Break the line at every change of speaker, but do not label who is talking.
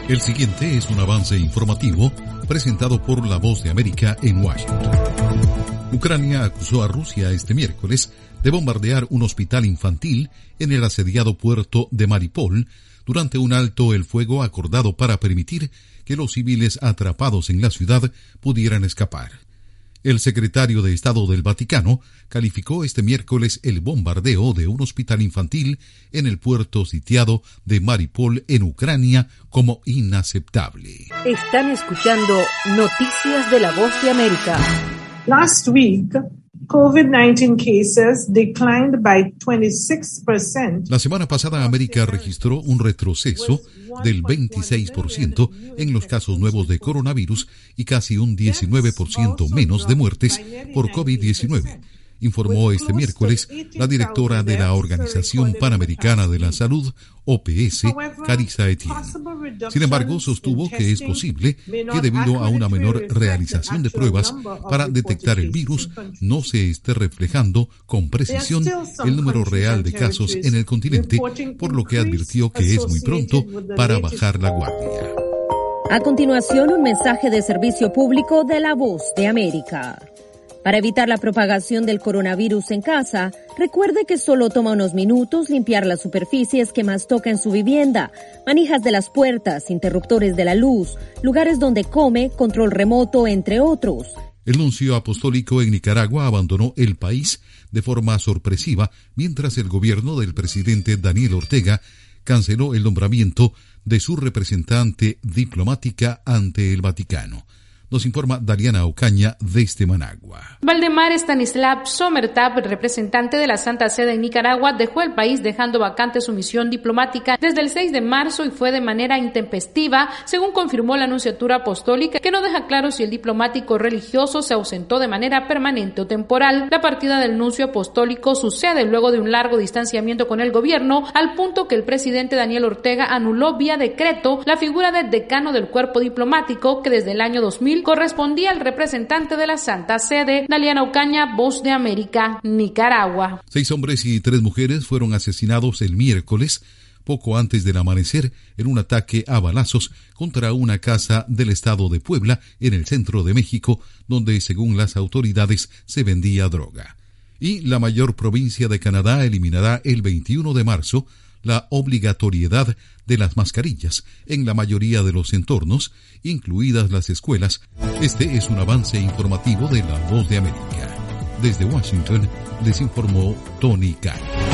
El siguiente es un avance informativo presentado por La Voz de América en Washington. Ucrania acusó a Rusia este miércoles de bombardear un hospital infantil en el asediado puerto de Mariupol durante un alto el fuego acordado para permitir que los civiles atrapados en la ciudad pudieran escapar. El secretario de Estado del Vaticano calificó este miércoles el bombardeo de un hospital infantil en el puerto sitiado de Mariupol en Ucrania como inaceptable.
Están escuchando Noticias de La Voz de América.
Last week, COVID-19 cases declined by 26%.
La semana pasada, América registró un retroceso del 26% en los casos nuevos de coronavirus y casi un 19% menos de muertes por COVID-19, informó este miércoles la directora de la Organización Panamericana de la Salud, OPS, Carissa Etienne. Sin embargo, sostuvo que es posible que debido a una menor realización de pruebas para detectar el virus, no se esté reflejando con precisión el número real de casos en el continente, por lo que advirtió que es muy pronto para bajar la guardia.
A continuación, un mensaje de servicio público de La Voz de América. Para evitar la propagación del coronavirus en casa, recuerde que solo toma unos minutos limpiar las superficies que más toca en su vivienda, manijas de las puertas, interruptores de la luz, lugares donde come, control remoto, entre otros.
El nuncio apostólico en Nicaragua abandonó el país de forma sorpresiva, mientras el gobierno del presidente Daniel Ortega canceló el nombramiento de su representante diplomática ante el Vaticano. Nos informa Daliana Ocaña desde Managua.
Valdemar Stanislav Somertab, representante de la Santa Sede en Nicaragua, dejó el país dejando vacante su misión diplomática desde el 6 de marzo y fue de manera intempestiva, según confirmó la Nunciatura Apostólica, que no deja claro si el diplomático religioso se ausentó de manera permanente o temporal. La partida del nuncio apostólico sucede luego de un largo distanciamiento con el gobierno, al punto que el presidente Daniel Ortega anuló vía decreto la figura de decano del cuerpo diplomático, que desde el año 2000 correspondía al representante de la Santa Sede. Daliana Ocaña, Voz de América, Nicaragua.
6 hombres y 3 mujeres fueron asesinados el miércoles, poco antes del amanecer, en un ataque a balazos contra una casa del estado de Puebla, en el centro de México, donde, según las autoridades, se vendía droga. Y la mayor provincia de Canadá eliminará el 21 de marzo la obligatoriedad de las mascarillas en la mayoría de los entornos, incluidas las escuelas. Este es un avance informativo de La Voz de América. Desde Washington les informó Tony Kai.